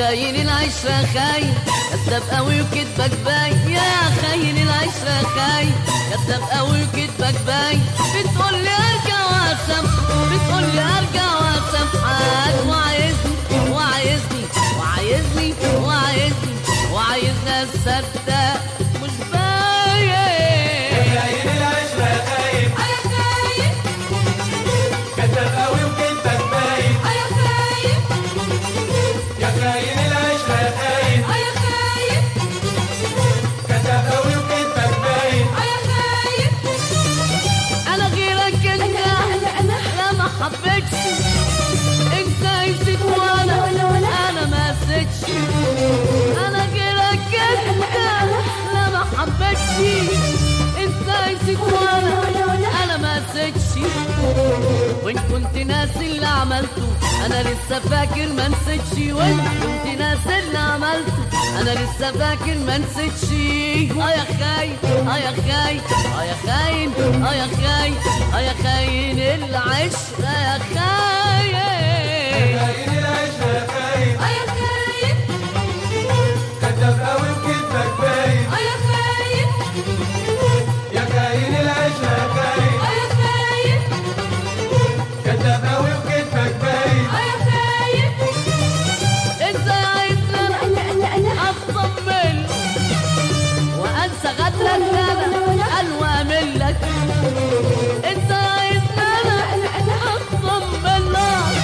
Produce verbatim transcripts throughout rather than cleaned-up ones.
خاين العشرة خاين كذاب قوي وكدبك باين، يا خاين العشرة خاين كذاب قوي وكدبك باين. بتقول لي ارجع واسامحك، بتقول لي ارجع واسامحك، وعايزني وعايزني وعايزني وعايزني وعايزني اصدق مش باين. يا خاين العشرة خاين يا خاين كذاب قوي وكدبك باين، يا خاين يا خاين العشرة خاين يا خاين كذاب قوي وكدبك باين. يا خاين انا غيرك انت انا انا لا ما حبيتش، انت نسيت وانا انا ما نسيتش. انا غيرك انت لا ما حبيتش، انت نسيت وانا انا ما نسيتش. وان كنت ناسي اللي عملته انا لسه فاكر ما نسيتش، وان كنت ناسي اللي عملته انا لسه فاكر ما نسيتش. اه يا خاين اه يا خاين اه يا خاين اه يا خاين اه يا خاين العشرة يا خاين. خاين العشرة خاين يا خاين كذاب قوي وكدبك باين، يا خاين يا خاين العشرة خاين يا خاين كذاب قوي وكدبك باين. يا خاين ازاي عايزنا انا انا انا اطمن وانسى غدرك انا الوامن لك. انت عايزنا انا اطمن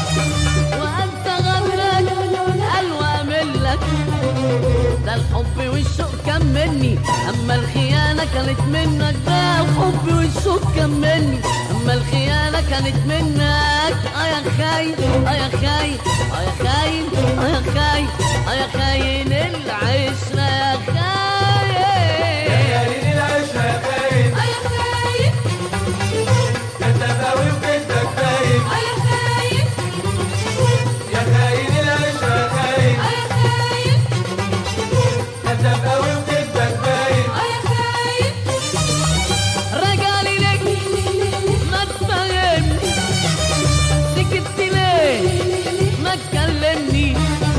وانسى غدرك الوامن لك. ده الحب والشوق كان مني اما الخيانه كانت منك، ده الحب والشوق كان مني اما الخيانه كانت منك. اه يا خاين اه يا خاين اه يا خاين اه يا خاين اه يا خاين العشره يا خاين. خاين العشرة خاين يا خاين كذاب قوي وكدبك باين، يا خاين يا خاين العشرة خاين يا خاين كذاب قوي وكدبك باين. يا خاين رجالي لك ما تفهمني، سكت ليه ما تكلمني.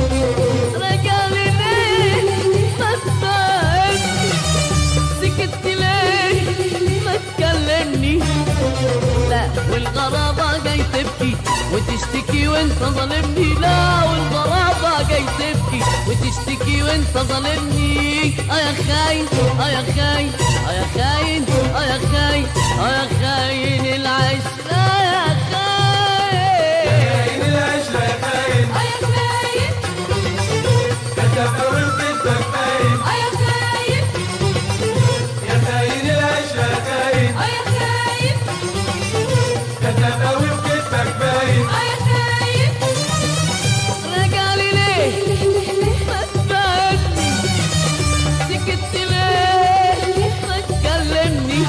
رجالي ليه ما تفهمني، سكت ليه ما تكلمني. لا والغرابة جاي تبكي وتشتكي وانت ظالمني، لا والغرابة جاي تبكي وتشتكي وانت ظالمني. اه يا خاين اه يا خاين اه يا خاين اه يا خاين اه يا خاين العشرة يا خاين. خاين العشرة خاين يا خاين كذاب قوي وكدبك باين، يا خاين يا خاين العشرة خاين يا خاين كذاب قوي وكدبك باين. يا خاين رجالي ليه ما تفهمني، سكت ليه ما تكلمني.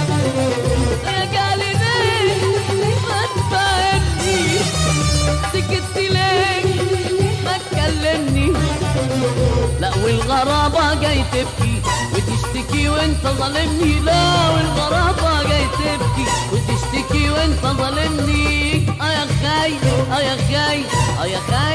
رجالي ليه ما تفهمني، سكت ليه ما تكلمني. لا والغرابة جاي تبكي وتشتكي وانت ظالمني، لا والغرابة جاي تبكي وتشتكي وانت ظالمني. اه يا خاين اه يا خاين اه يا خاين